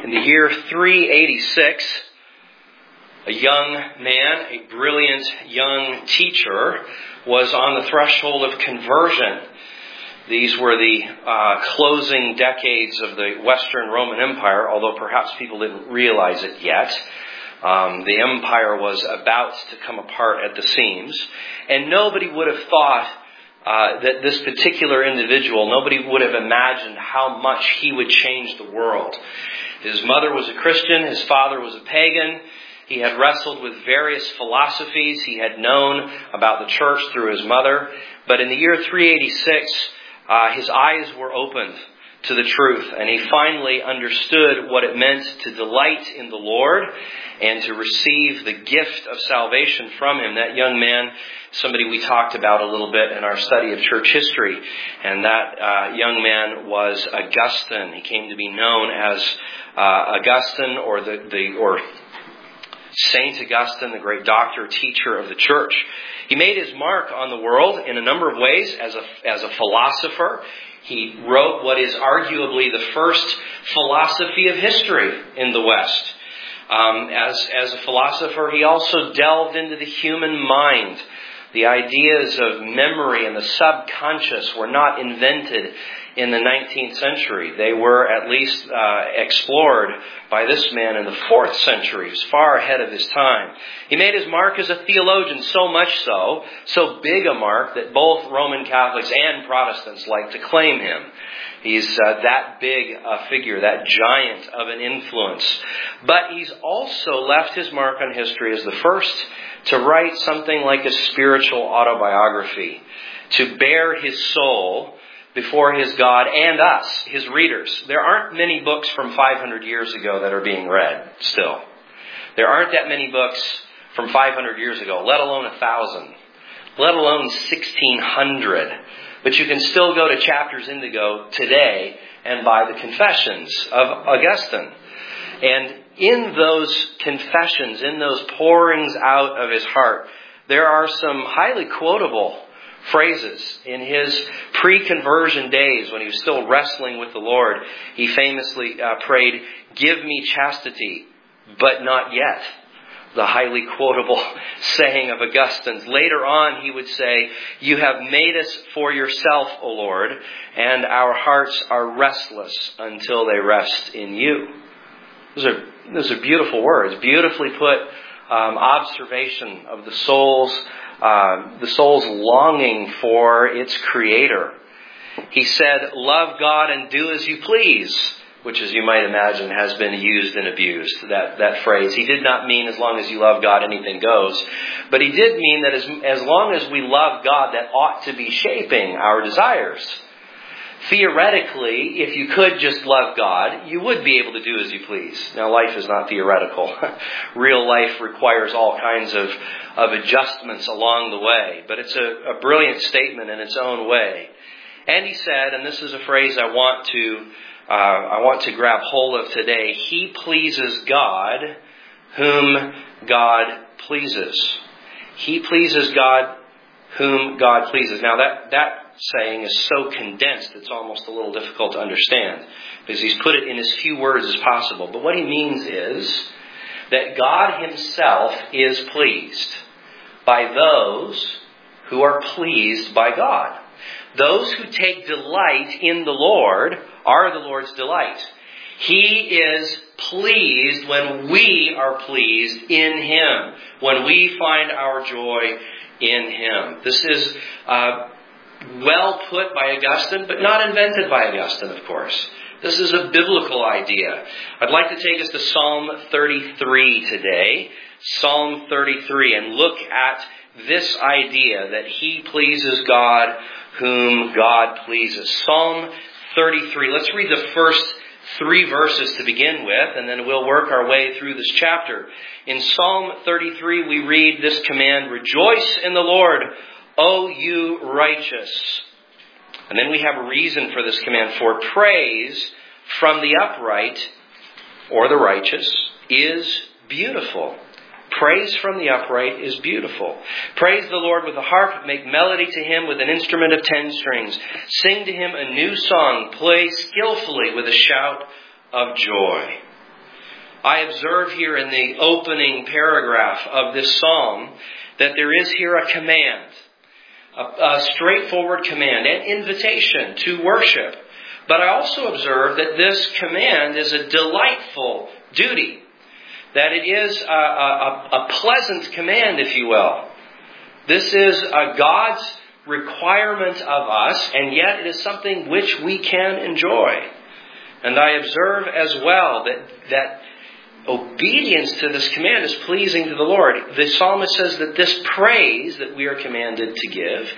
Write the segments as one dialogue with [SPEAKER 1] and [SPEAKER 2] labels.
[SPEAKER 1] In the year 386, a young man, a brilliant young teacher, was on the threshold of conversion. These were the closing decades of the Western Roman Empire, although perhaps people didn't realize it yet. The empire was about to come apart at the seams. And nobody would have thought that this particular individual, nobody would have imagined how much he would change the world. His mother was a Christian, his father was a pagan. He had wrestled with various philosophies. He had known about the church through his mother. But in the year 386, his eyes were opened to the truth, and he finally understood what it meant to delight in the Lord and to receive the gift of salvation from Him. That young man, somebody we talked about a little bit in our study of church history, and that young man was Augustine. He came to be known as Augustine, or Saint Augustine, the great doctor, teacher of the church. He made his mark on the world in a number of ways as a philosopher. He wrote what is arguably the first philosophy of history in the West. As a philosopher, he also delved into the human mind. The ideas of memory and the subconscious were not invented in the 19th century. They were at least explored by this man in the 4th century. He was far ahead of his time. He made his mark as a theologian, so much so big a mark that both Roman Catholics and Protestants like to claim him. He's that big a figure, that giant of an influence. But he's also left his mark on history as the first to write something like a spiritual autobiography, to bare his soul before his God and us, his readers. There aren't many books from 500 years ago that are being read still. There aren't that many books from 500 years ago, let alone 1,000, let alone 1,600. But you can still go to Chapters Indigo today and buy the Confessions of Augustine. And in those confessions, in those pourings out of his heart, there are some highly quotable phrases. In his pre-conversion days, when he was still wrestling with the Lord, he famously prayed, "Give me chastity, but not yet." The highly quotable saying of Augustine's. Later on, he would say, "You have made us for yourself, O Lord, and our hearts are restless until they rest in you." Those are beautiful words, beautifully put observation of the soul's longing for its Creator. He said, "Love God and do as you please," which, as you might imagine, has been used and abused, that phrase. He did not mean as long as you love God, anything goes. But he did mean that as long as we love God, that ought to be shaping our desires. Theoretically, if you could just love God, you would be able to do as you please. Now, life is not theoretical. Real life requires all kinds of adjustments along the way. But it's a brilliant statement in its own way. And he said, and this is a phrase I want to grab hold of today, "He pleases God whom God pleases." He pleases God whom God pleases. Now that saying is so condensed it's almost a little difficult to understand because he's put it in as few words as possible. But what he means is that God Himself is pleased by those who are pleased by God. Those who take delight in the Lord are the Lord's delight. He is pleased when we are pleased in Him, when we find our joy in Him. This is well put by Augustine, but not invented by Augustine, of course. This is a biblical idea. I'd like to take us to Psalm 33 today. Psalm 33, and look at this idea that He pleases God whom God pleases. Psalm 33. Let's read the first 3 verses to begin with, and then we'll work our way through this chapter. In Psalm 33, we read this command, "Rejoice in the Lord, O you righteous." And then we have a reason for this command. "For praise from the upright," or the righteous, "is beautiful." Praise from the upright is beautiful. "Praise the Lord with a harp. Make melody to Him with an instrument of 10 strings. Sing to Him a new song. Play skillfully with a shout of joy." I observe here in the opening paragraph of this psalm that there is here a command, a straightforward command, an invitation to worship. But I also observe that this command is a delightful duty, that it is a pleasant command, if you will. This is God's requirement of us, and yet it is something which we can enjoy. And I observe as well that obedience to this command is pleasing to the Lord. The psalmist says that this praise that we are commanded to give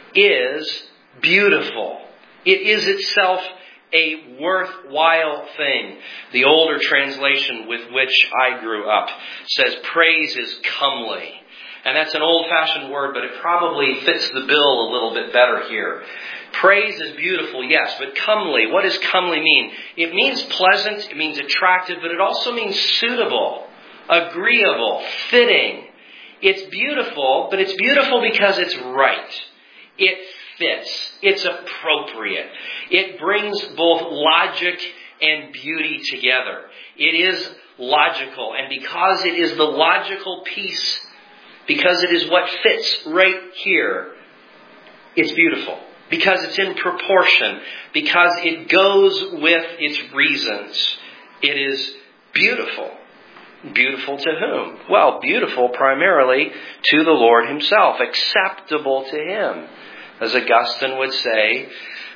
[SPEAKER 1] is beautiful. It is itself a worthwhile thing. The older translation with which I grew up says praise is comely. And that's an old-fashioned word, but it probably fits the bill a little bit better here. Praise is beautiful, yes, but comely. What does comely mean? It means pleasant, it means attractive, but it also means suitable, agreeable, fitting. It's beautiful, but it's beautiful because it's right. It fits. It's appropriate. It brings both logic and beauty together. It is logical, and because it is the logical piece, because it is what fits right here, it's beautiful. Because it's in proportion. Because it goes with its reasons. It is beautiful. Beautiful to whom? Well, beautiful primarily to the Lord Himself. Acceptable to Him. As Augustine would say,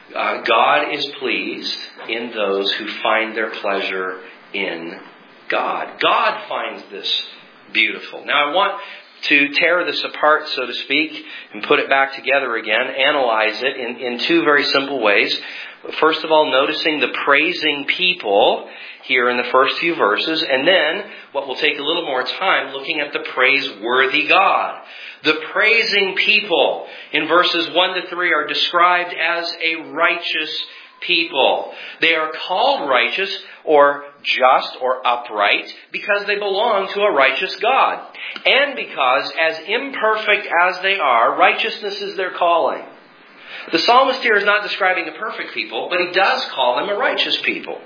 [SPEAKER 1] God is pleased in those who find their pleasure in God. God finds this beautiful. Now I want to tear this apart, so to speak, and put it back together again, analyze it in two very simple ways. First of all, noticing the praising people here in the first few verses, and then, what will take a little more time, looking at the praiseworthy God. The praising people in verses 1 to 3 are described as a righteous people. They are called righteous or just or upright because they belong to a righteous God. And because, as imperfect as they are, righteousness is their calling. The psalmist here is not describing a perfect people, but he does call them a righteous people.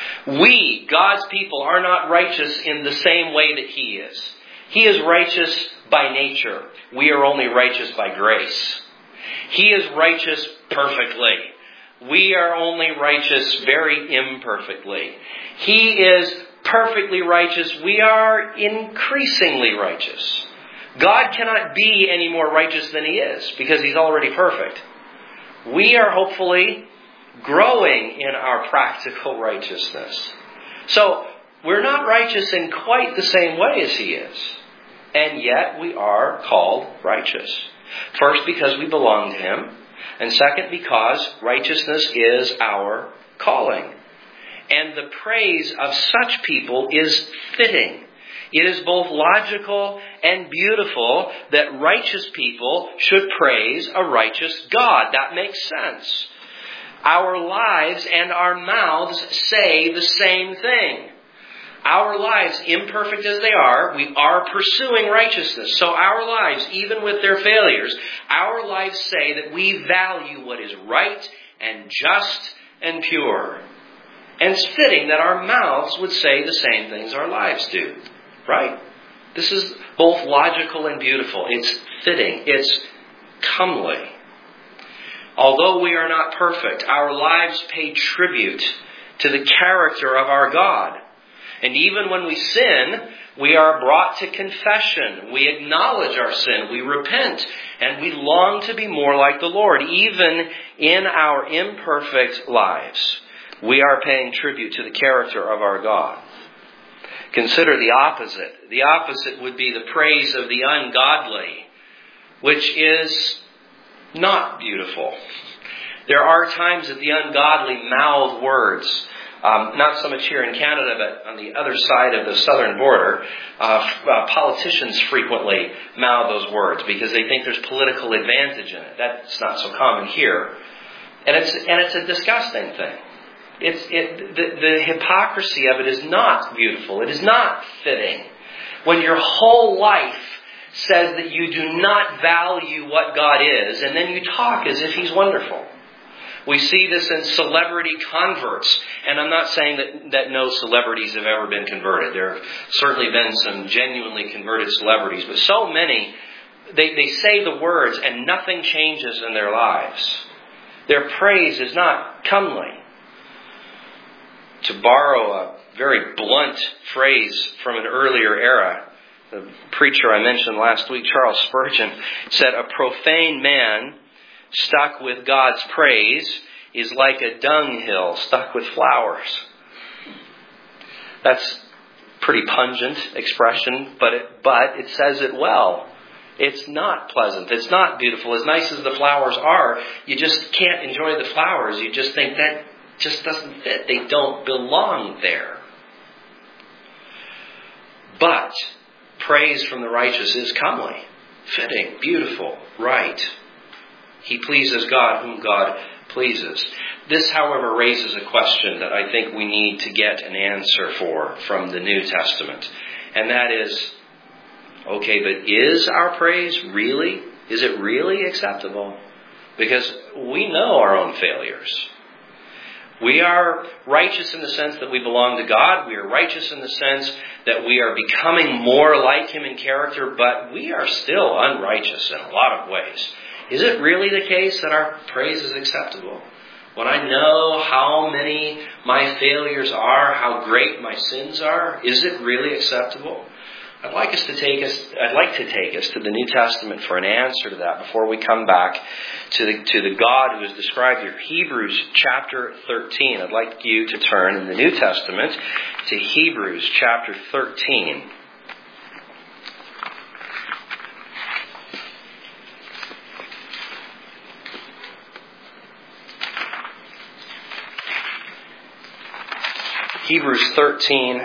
[SPEAKER 1] We, God's people, are not righteous in the same way that He is. He is righteous by nature. We are only righteous by grace. He is righteous perfectly. We are only righteous very imperfectly. He is perfectly righteous. We are increasingly righteous. God cannot be any more righteous than He is because He's already perfect. We are hopefully growing in our practical righteousness. So, we're not righteous in quite the same way as He is. And yet we are called righteous. First, because we belong to Him. And second, because righteousness is our calling. And the praise of such people is fitting. It is both logical and beautiful that righteous people should praise a righteous God. That makes sense. Our lives and our mouths say the same thing. Our lives, imperfect as they are, we are pursuing righteousness. So our lives, even with their failures, our lives say that we value what is right and just and pure. And it's fitting that our mouths would say the same things our lives do. Right? This is both logical and beautiful. It's fitting. It's comely. Although we are not perfect, our lives pay tribute to the character of our God. And even when we sin, we are brought to confession. We acknowledge our sin. We repent. And we long to be more like the Lord. Even in our imperfect lives, we are paying tribute to the character of our God. Consider the opposite. The opposite would be the praise of the ungodly, which is not beautiful. There are times that the ungodly mouth words. Not so much here in Canada, but on the other side of the southern border, politicians frequently mouth those words because they think there's political advantage in it. That's not so common here. And it's a disgusting thing. The hypocrisy of it is not beautiful. It is not fitting. When your whole life says that you do not value what God is, and then you talk as if He's wonderful. We see this in celebrity converts. And I'm not saying that no celebrities have ever been converted. There have certainly been some genuinely converted celebrities. But so many, they say the words and nothing changes in their lives. Their praise is not comely. To borrow a very blunt phrase from an earlier era, the preacher I mentioned last week, Charles Spurgeon, said, "A profane man stuck with God's praise is like a dunghill stuck with flowers." That's a pretty pungent expression, but it says it well. It's not pleasant. It's not beautiful. As nice as the flowers are, you just can't enjoy the flowers. You just think that just doesn't fit. They don't belong there. But praise from the righteous is comely, fitting, beautiful, right. He pleases God whom God pleases. This, however, raises a question that I think we need to get an answer for from the New Testament. And that is, okay, but is our praise is it really acceptable? Because we know our own failures. We are righteous in the sense that we belong to God. We are righteous in the sense that we are becoming more like Him in character, but we are still unrighteous in a lot of ways. Is it really the case that our praise is acceptable? When I know how many my failures are, how great my sins are, is it really acceptable? I'd like to take us to the New Testament for an answer to that before we come back to the God who is described here. Hebrews chapter 13. I'd like you to turn in the New Testament to Hebrews chapter 13. Hebrews 13.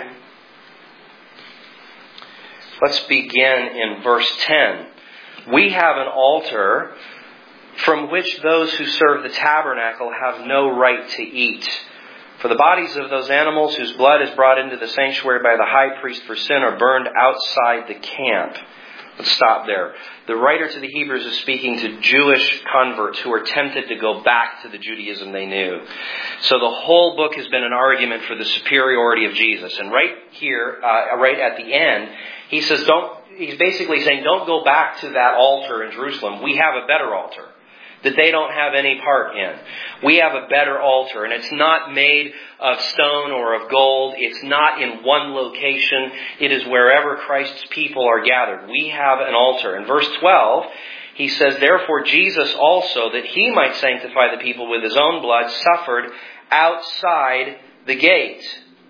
[SPEAKER 1] Let's begin in verse 10. We have an altar from which those who serve the tabernacle have no right to eat. For the bodies of those animals whose blood is brought into the sanctuary by the high priest for sin are burned outside the camp. Let's stop there. The writer to the Hebrews is speaking to Jewish converts who are tempted to go back to the Judaism they knew. So the whole book has been an argument for the superiority of Jesus. And right here, right at the end, he says, he's basically saying, don't go back to that altar in Jerusalem. We have a better altar that they don't have any part in. We have a better altar, and it's not made of stone or of gold. It's not in one location. It is wherever Christ's people are gathered. We have an altar. In verse 12, he says, therefore Jesus also, that He might sanctify the people with His own blood, suffered outside the gate.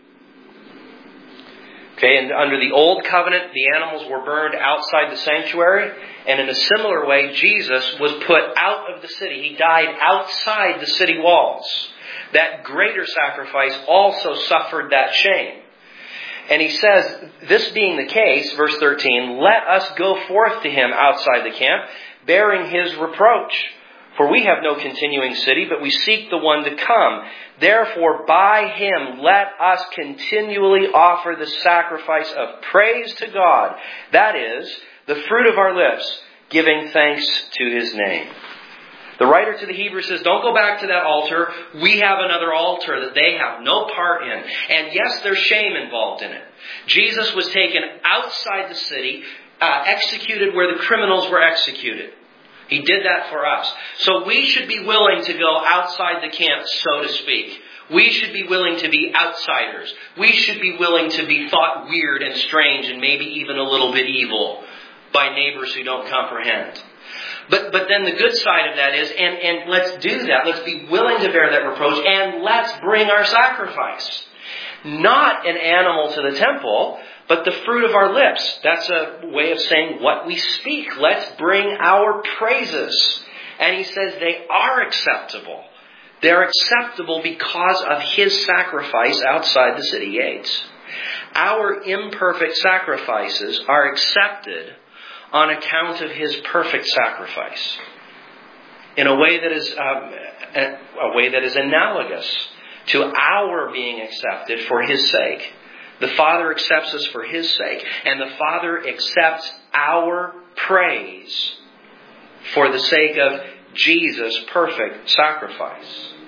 [SPEAKER 1] Okay, and under the old covenant, the animals were burned outside the sanctuary. And in a similar way, Jesus was put out of the city. He died outside the city walls. That greater sacrifice also suffered that shame. And he says, this being the case, verse 13, let us go forth to Him outside the camp, bearing His reproach. For we have no continuing city, but we seek the one to come. Therefore, by Him, let us continually offer the sacrifice of praise to God. That is, the fruit of our lips, giving thanks to His name. The writer to the Hebrews says, don't go back to that altar. We have another altar that they have no part in. And yes, there's shame involved in it. Jesus was taken outside the city, executed where the criminals were executed. He did that for us. So we should be willing to go outside the camp, so to speak. We should be willing to be outsiders. We should be willing to be thought weird and strange and maybe even a little bit evil by neighbors who don't comprehend. But then the good side of that is, and let's do that. Let's be willing to bear that reproach, and let's bring our sacrifice. Not an animal to the temple, but the fruit of our lips. That's a way of saying what we speak. Let's bring our praises. And he says they are acceptable. They're acceptable because of His sacrifice outside the city gates. Our imperfect sacrifices are accepted on account of His perfect sacrifice. In a way that is analogous to our being accepted for His sake. The Father accepts us for His sake. And the Father accepts our praise for the sake of Jesus' perfect sacrifice.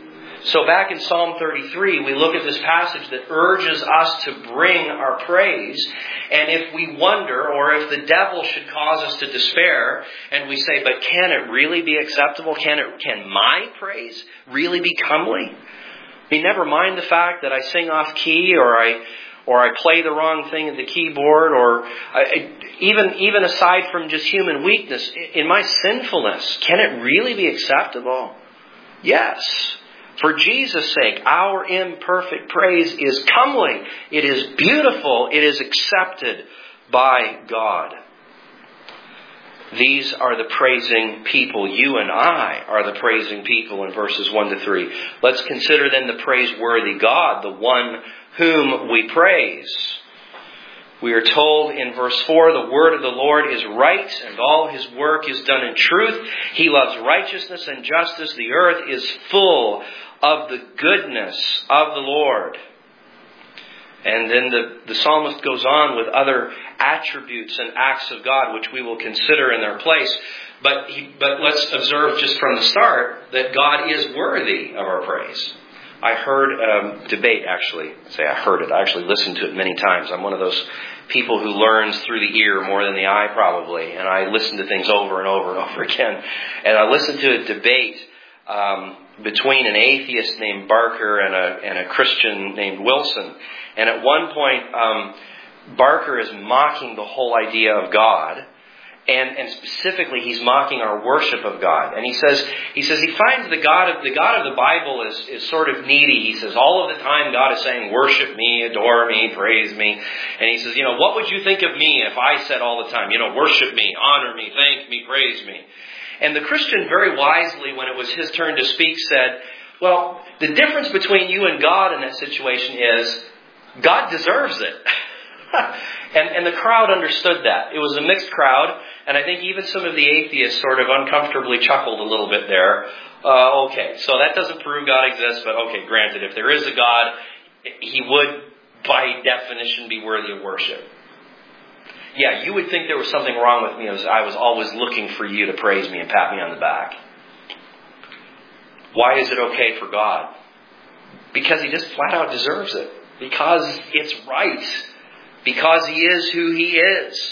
[SPEAKER 1] So back in Psalm 33, we look at this passage that urges us to bring our praise. And if we wonder, or if the devil should cause us to despair, and we say, but can it really be acceptable? Can my praise really be comely? I mean, never mind the fact that I sing off key, or I play the wrong thing at the keyboard, or even aside from just human weakness, in my sinfulness, can it really be acceptable? Yes. For Jesus' sake, our imperfect praise is comely. It is beautiful. It is accepted by God. These are the praising people. You and I are the praising people in verses 1 to 3. Let's consider then the praiseworthy God, the one whom we praise. We are told in verse 4, the word of the Lord is right, and all His work is done in truth. He loves righteousness and justice. The earth is full of the goodness of the Lord. And then the psalmist goes on with other attributes and acts of God, which we will consider in their place. But let's observe just from the start that God is worthy of our praise. I heard a debate, actually. I heard it. I actually listened to it many times. I'm one of those people who learns through the ear more than the eye, probably. And I listen to things over and over and over again. And I listened to a debate between an atheist named Barker and a Christian named Wilson. And at one point, Barker is mocking the whole idea of God. And specifically, he's mocking our worship of God. And he says he finds the God of the Bible is sort of needy. He says all of the time God is saying, worship me, adore me, praise me. And he says, what would you think of me if I said all the time, worship me, honor me, thank me, praise me? And the Christian very wisely, when it was his turn to speak, said, well, the difference between you and God in that situation is God deserves it. And the crowd understood that. It was a mixed crowd. And I think even some of the atheists sort of uncomfortably chuckled a little bit there. Okay, so that doesn't prove God exists, but okay, granted, if there is a God, He would, by definition, be worthy of worship. Yeah, you would think there was something wrong with me as I was always looking for you to praise me and pat me on the back. Why is it okay for God? Because He just flat out deserves it. Because it's right. Because He is who He is.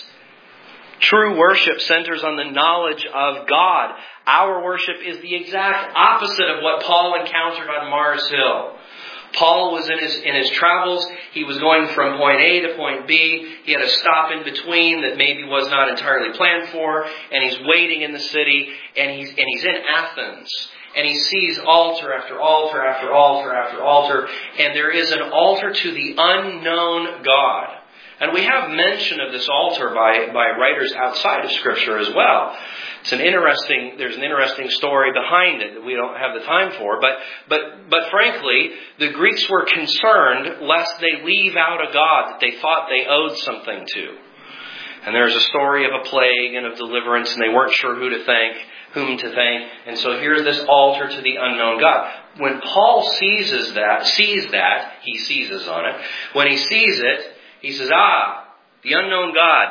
[SPEAKER 1] True worship centers on the knowledge of God. Our worship is the exact opposite of what Paul encountered on Mars Hill. Paul was in his travels. He was going from point A to point B. He had a stop in between that maybe was not entirely planned for. And he's waiting in the city. And he's in Athens. And he sees altar after altar after altar after altar. And there is an altar to the unknown God. And we have mention of this altar by writers outside of Scripture as well. There's an interesting story behind it that we don't have the time for. But frankly, the Greeks were concerned lest they leave out a God that they thought they owed something to. And there's a story of a plague and of deliverance, and they weren't sure whom to thank. And so here's this altar to the unknown God. When Paul sees that, he seizes on it. When he sees it, he says, the unknown God.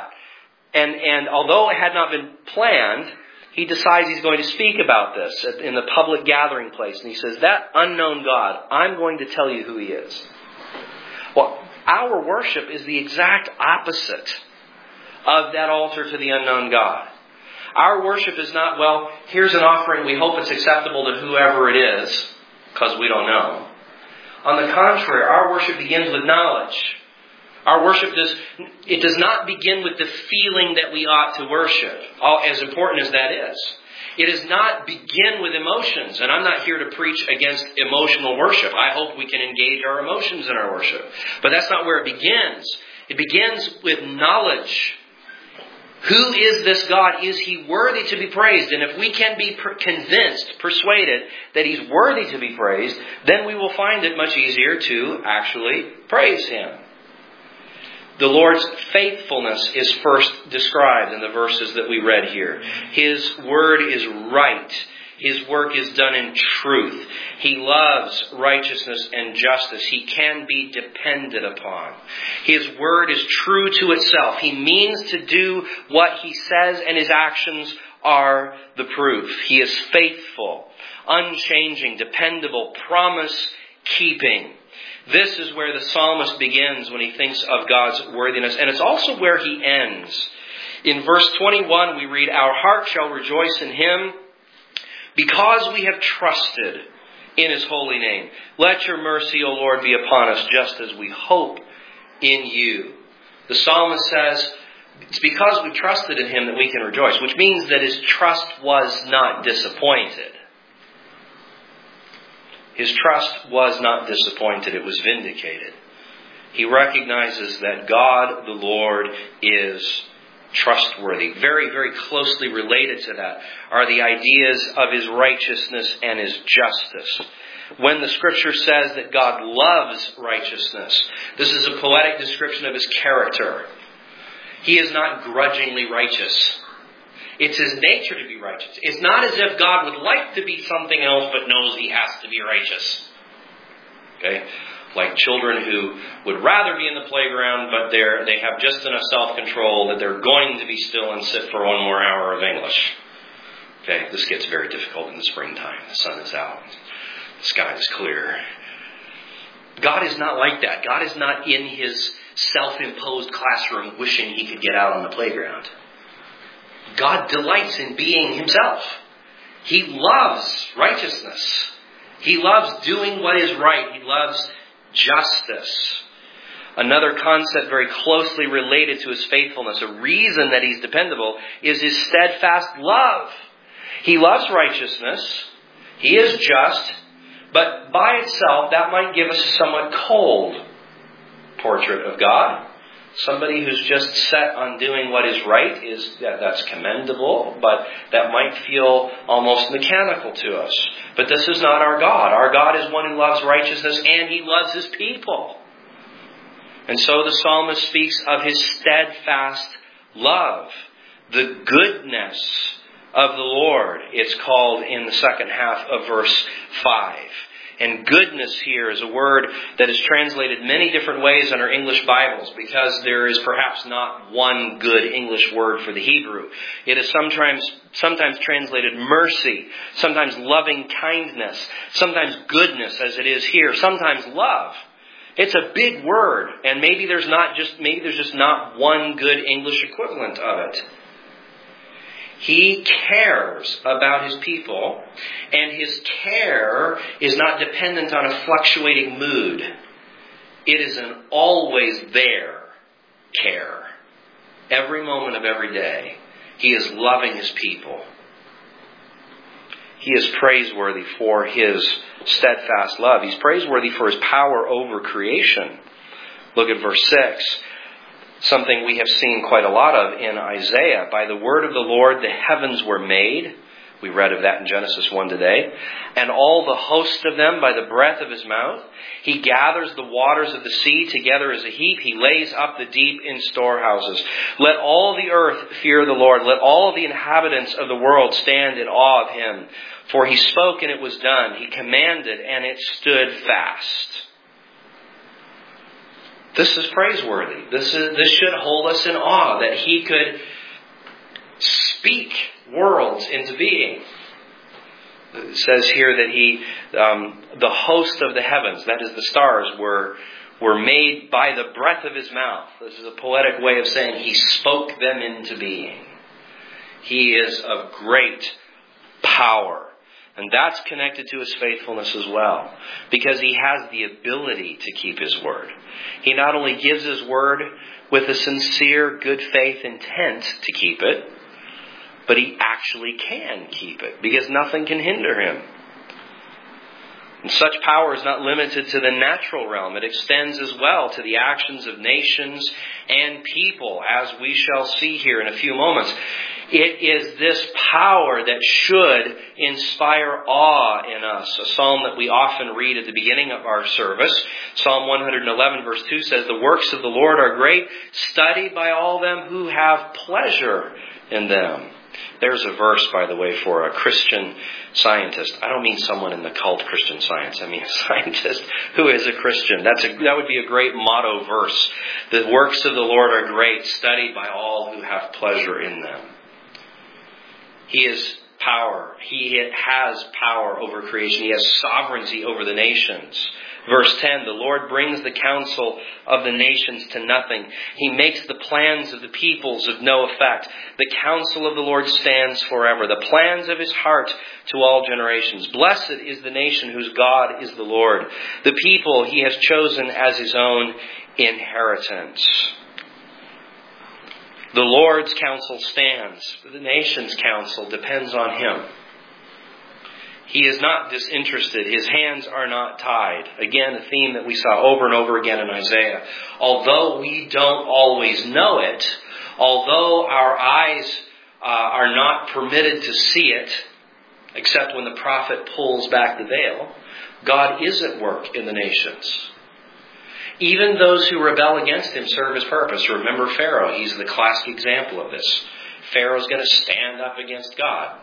[SPEAKER 1] And although it had not been planned, he decides he's going to speak about this in the public gathering place. And he says, that unknown God, I'm going to tell you who He is. Well, our worship is the exact opposite of that altar to the unknown God. Our worship is not, well, here's an offering, we hope it's acceptable to whoever it is, because we don't know. On the contrary, our worship begins with knowledge. Our worship does not begin with the feeling that we ought to worship, as important as that is. It does not begin with emotions, and I'm not here to preach against emotional worship. I hope we can engage our emotions in our worship. But that's not where it begins. It begins with knowledge. Who is this God? Is He worthy to be praised? And if we can be persuaded that He's worthy to be praised, then we will find it much easier to actually praise Him. The Lord's faithfulness is first described in the verses that we read here. His word is right. His work is done in truth. He loves righteousness and justice. He can be depended upon. His word is true to itself. He means to do what He says, and His actions are the proof. He is faithful. unchanging, dependable, promise-keeping. This is where the psalmist begins when he thinks of God's worthiness. And it's also where he ends. In verse 21 we read, "Our heart shall rejoice in Him because we have trusted in His holy name. Let your mercy, O Lord, be upon us just as we hope in You." The psalmist says, it's because we trusted in Him that we can rejoice, which means that his trust was not disappointed. His trust was not disappointed. It was vindicated. He recognizes that God, the Lord, is trustworthy. Very, very closely related to that are the ideas of His righteousness and His justice. When the Scripture says that God loves righteousness, this is a poetic description of His character. He is not grudgingly righteous. It's His nature to be righteous. It's not as if God would like to be something else but knows He has to be righteous. Okay? Like children who would rather be in the playground, but they have just enough self-control that they're going to be still and sit for one more hour of English. Okay, this gets very difficult in the springtime. The sun is out. The sky is clear. God is not like that. God is not in His self-imposed classroom wishing He could get out on the playground. God delights in being Himself. He loves righteousness. He loves doing what is right. He loves justice. Another concept very closely related to His faithfulness, a reason that He's dependable, is His steadfast love. He loves righteousness. He is just. But by itself, that might give us a somewhat cold portrait of God. Somebody who's just set on doing what is right, that's commendable, but that might feel almost mechanical to us. But this is not our God. Our God is one who loves righteousness, and He loves His people. And so the psalmist speaks of His steadfast love, the goodness of the Lord, it's called in the second half of verse 5. And goodness here is a word that is translated many different ways in our English Bibles because there is perhaps not one good English word for the Hebrew. It is sometimes translated mercy, sometimes loving kindness, sometimes goodness as it is here, sometimes love. It's a big word, and maybe there's just not one good English equivalent of it. He cares about His people, and His care is not dependent on a fluctuating mood. It is an always there care. Every moment of every day, He is loving His people. He is praiseworthy for His steadfast love. He's praiseworthy for His power over creation. Look at verse 6. Something we have seen quite a lot of in Isaiah. By the word of the Lord the heavens were made. We read of that in Genesis 1 today. And all the host of them by the breath of His mouth. He gathers the waters of the sea together as a heap. He lays up the deep in storehouses. Let all the earth fear the Lord. Let all the inhabitants of the world stand in awe of Him. For He spoke and it was done. He commanded and it stood fast. This is praiseworthy. This should hold us in awe that He could speak worlds into being. It says here that He, the host of the heavens, that is the stars, were made by the breath of His mouth. This is a poetic way of saying He spoke them into being. He is of great power. And that's connected to His faithfulness as well. Because He has the ability to keep His word. He not only gives His word with a sincere, good faith intent to keep it, but He actually can keep it. Because nothing can hinder Him. And such power is not limited to the natural realm. It extends as well to the actions of nations and people, as we shall see here in a few moments. It is this power that should inspire awe in us. A psalm that we often read at the beginning of our service. Psalm 111 verse 2 says, "The works of the Lord are great, studied by all them who have pleasure in them." There's a verse, by the way, for a Christian scientist. I don't mean someone in the cult Christian Science. I mean a scientist who is a Christian. That would be a great motto verse. The works of the Lord are great, studied by all who have pleasure in them. He is power. He has power over creation. He has sovereignty over the nations. Verse 10, the Lord brings the counsel of the nations to nothing. He makes the plans of the peoples of no effect. The counsel of the Lord stands forever. The plans of his heart to all generations. Blessed is the nation whose God is the Lord. The people he has chosen as his own inheritance. The Lord's counsel stands. The nation's counsel depends on him. He is not disinterested. His hands are not tied. Again, a theme that we saw over and over again in Isaiah. Although we don't always know it, although our eyes are not permitted to see it, except when the prophet pulls back the veil, God is at work in the nations. Even those who rebel against him serve his purpose. Remember Pharaoh. He's the classic example of this. Pharaoh's going to stand up against God.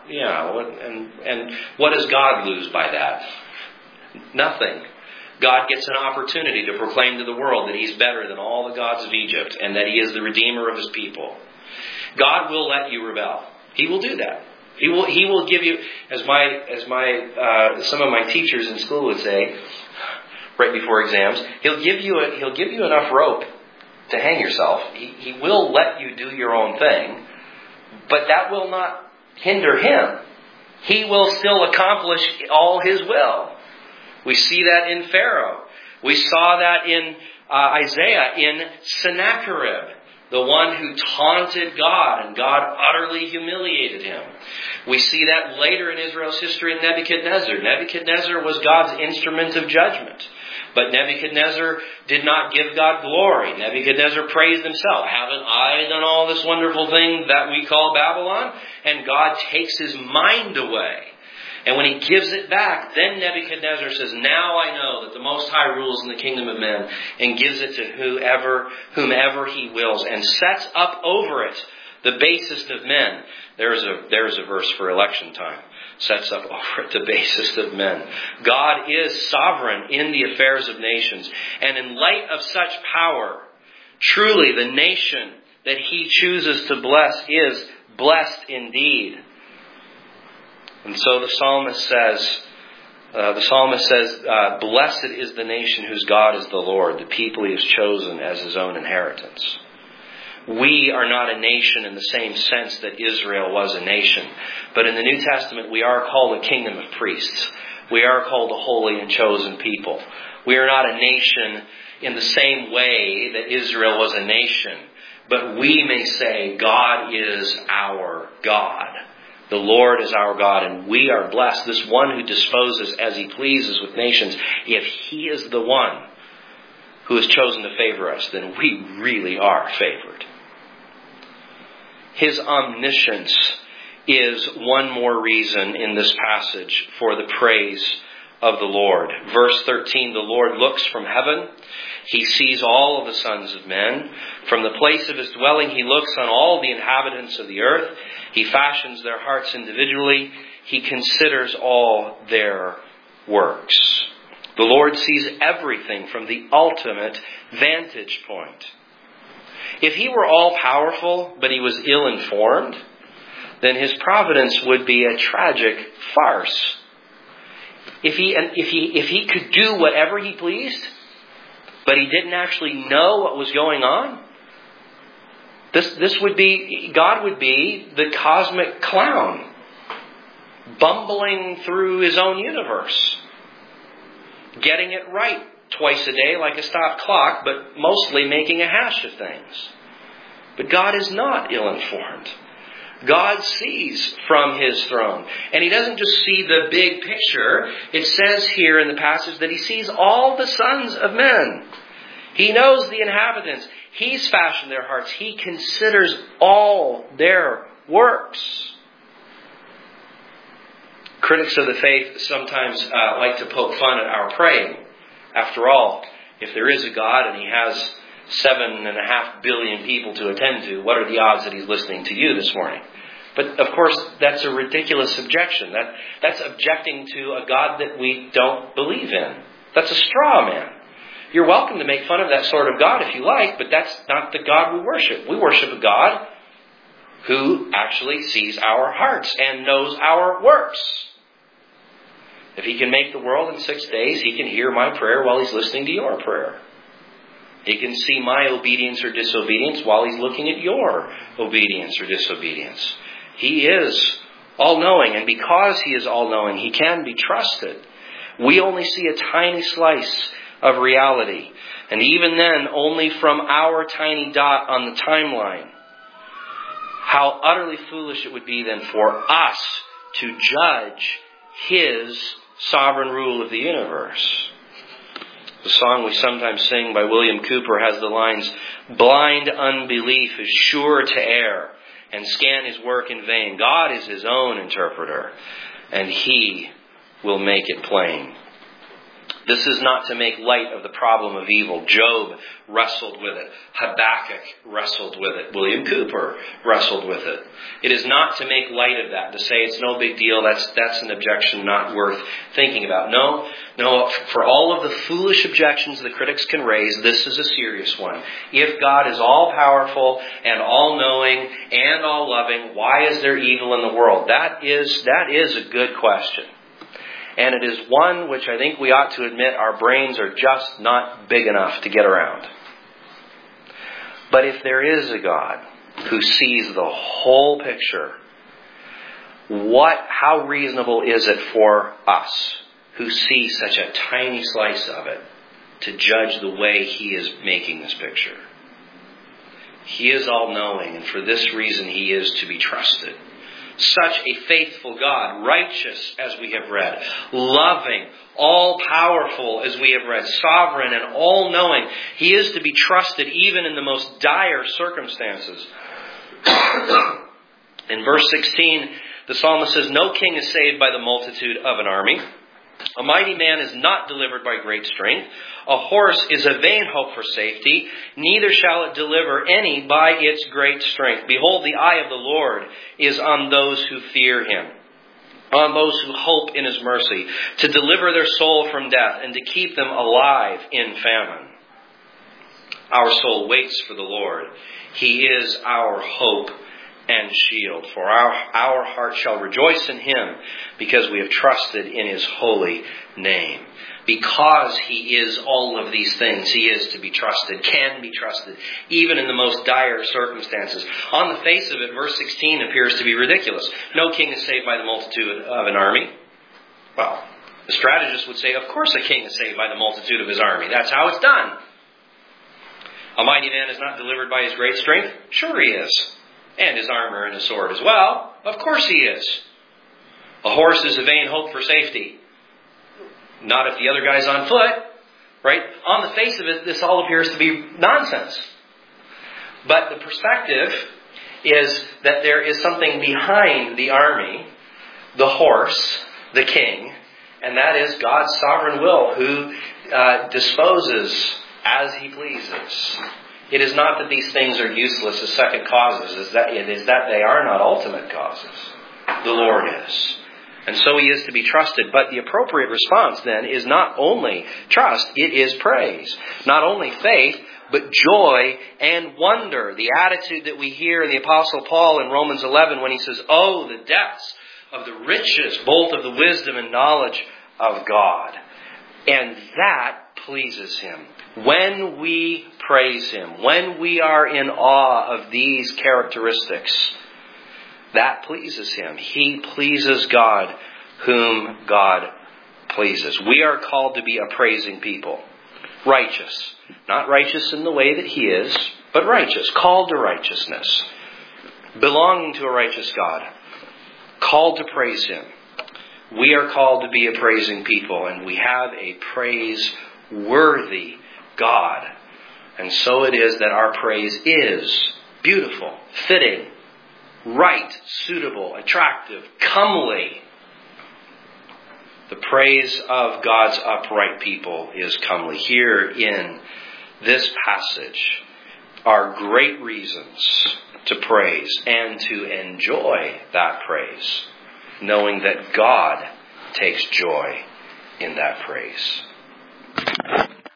[SPEAKER 1] And what does God lose by that? Nothing. God gets an opportunity to proclaim to the world that he's better than all the gods of Egypt and that he is the redeemer of his people. God will let you rebel. He will do that. He will give you, as some of my teachers in school would say, right before exams, he'll give you enough rope to hang yourself. He will let you do your own thing. But that will not hinder him. He will still accomplish all his will. We see that in Pharaoh. We saw that in Isaiah, in Sennacherib, the one who taunted God, and God utterly humiliated him. We see that later in Israel's history in Nebuchadnezzar. Nebuchadnezzar was God's instrument of judgment. But Nebuchadnezzar did not give God glory. Nebuchadnezzar praised himself. Haven't I done all this wonderful thing that we call Babylon? And God takes his mind away. And when he gives it back, then Nebuchadnezzar says, now I know that the Most High rules in the kingdom of men, and gives it to whomever he wills, and sets up over it the basest of men. There's a verse for election time. Sets up over it the basest of men. God is sovereign in the affairs of nations. And in light of such power, truly the nation that he chooses to bless is blessed indeed. And so the psalmist says, blessed is the nation whose God is the Lord, the people he has chosen as his own inheritance. We are not a nation in the same sense that Israel was a nation. But in the New Testament, we are called a kingdom of priests. We are called a holy and chosen people. We are not a nation in the same way that Israel was a nation. But we may say, God is our God. The Lord is our God, and we are blessed. This one who disposes as he pleases with nations, if he is the one who has chosen to favor us, then we really are favored. His omniscience is one more reason in this passage for the praise of the Lord. Verse 13, the Lord looks from heaven. He sees all of the sons of men. From the place of his dwelling, he looks on all the inhabitants of the earth. He fashions their hearts individually. He considers all their works. The Lord sees everything from the ultimate vantage point. If he were all-powerful, but he was ill-informed, then his providence would be a tragic farce. If he could do whatever he pleased, but he didn't actually know what was going on, God would be the cosmic clown, bumbling through his own universe, getting it right twice a day like a stopped clock, but mostly making a hash of things. But God is not ill-informed. God sees from his throne. And he doesn't just see the big picture. It says here in the passage that he sees all the sons of men. He knows the inhabitants. He's fashioned their hearts. He considers all their works. Critics of the faith sometimes like to poke fun at our praying. After all, if there is a God and he has 7.5 billion people to attend to, what are the odds that he's listening to you this morning? But of course, that's a ridiculous objection. That's objecting to a God that we don't believe in. That's a straw man. You're welcome to make fun of that sort of God if you like, but that's not the God we worship. We worship a God who actually sees our hearts and knows our works. If He can make the world in 6 days, He can hear my prayer while He's listening to your prayer. He can see my obedience or disobedience while He's looking at your obedience or disobedience. He is all-knowing, and because He is all-knowing, He can be trusted. We only see a tiny slice of reality, and even then, only from our tiny dot on the timeline. How utterly foolish it would be then for us to judge His sovereign rule of the universe. The song we sometimes sing by William Cooper has the lines, "Blind unbelief is sure to err and scan His work in vain. God is His own interpreter, and He will make it plain." This is not to make light of the problem of evil. Job wrestled with it. Habakkuk wrestled with it. William Cooper wrestled with it. It is not to make light of that, to say it's no big deal, that's an objection not worth thinking about. No, for all of the foolish objections the critics can raise, this is a serious one. If God is all-powerful and all-knowing and all-loving, why is there evil in the world? That is a good question. And it is one which I think we ought to admit our brains are just not big enough to get around. But if there is a God who sees the whole picture, how reasonable is it for us who see such a tiny slice of it to judge the way He is making this picture? He is all-knowing, and for this reason He is to be trusted. Such a faithful God, righteous as we have read, loving, all-powerful as we have read, sovereign and all-knowing. He is to be trusted even in the most dire circumstances. In verse 16, the psalmist says, "No king is saved by the multitude of an army. A mighty man is not delivered by great strength. A horse is a vain hope for safety. Neither shall it deliver any by its great strength. Behold, the eye of the Lord is on those who fear Him, on those who hope in His mercy, to deliver their soul from death and to keep them alive in famine." Our soul waits for the Lord. He is our hope and shield. For our heart shall rejoice in Him, because we have trusted in His holy name. Because He is all of these things, He is to be trusted, can be trusted, even in the most dire circumstances. On the face of it, verse 16 appears to be ridiculous. No king is saved by the multitude of an army. Well, the strategist would say, of course a king is saved by the multitude of his army. That's how it's done. A mighty man is not delivered by his great strength. Sure he is. And his armor and his sword as well. Of course he is. A horse is a vain hope for safety. Not if the other guy's on foot, right? On the face of it, this all appears to be nonsense. But the perspective is that there is something behind the army, the horse, the king, and that is God's sovereign will, who disposes as He pleases. It is not that these things are useless as second causes. It is that they are not ultimate causes. The Lord is. And so He is to be trusted. But the appropriate response then is not only trust, it is praise. Not only faith, but joy and wonder. The attitude that we hear in the Apostle Paul in Romans 11 when he says, "Oh, the depths of the riches, both of the wisdom and knowledge of God." And that pleases Him. When we praise Him, when we are in awe of these characteristics, that pleases Him. He pleases God, whom God pleases. We are called to be a praising people. Righteous. Not righteous in the way that He is, but righteous. Called to righteousness. Belonging to a righteous God. Called to praise Him. We are called to be a praising people, and we have a praise-worthy God. And so it is that our praise is beautiful, fitting, right, suitable, attractive, comely. The praise of God's upright people is comely. Here in this passage are great reasons to praise and to enjoy that praise, knowing that God takes joy in that praise.